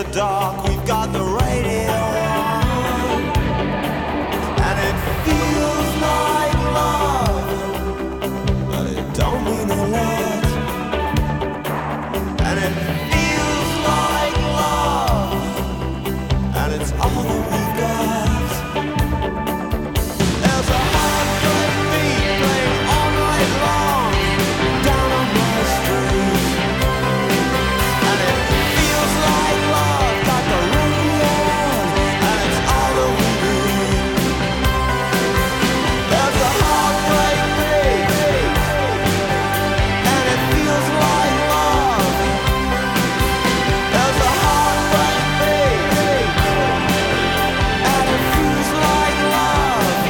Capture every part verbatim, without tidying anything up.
dark, we've got the radio on, and it feels like love, but it don't mean a lot. And it feels like love, and it's all that we've got. There's a heartbreak beat playing all night long down on my street, and it feels like love, got the radio on, and it's all that we need. There's a heartbreak beat, and it feels like love. There's a heartbreak beat, and it feels like love.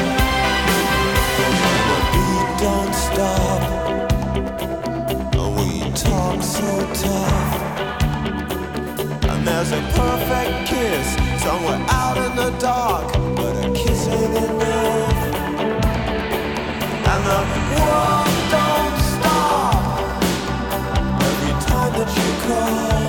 The beat don't stop, and we talk so tough. And there's a perfect kiss somewhere out in the dark, but a kiss ain't enough. And the world don't stop every time that you call.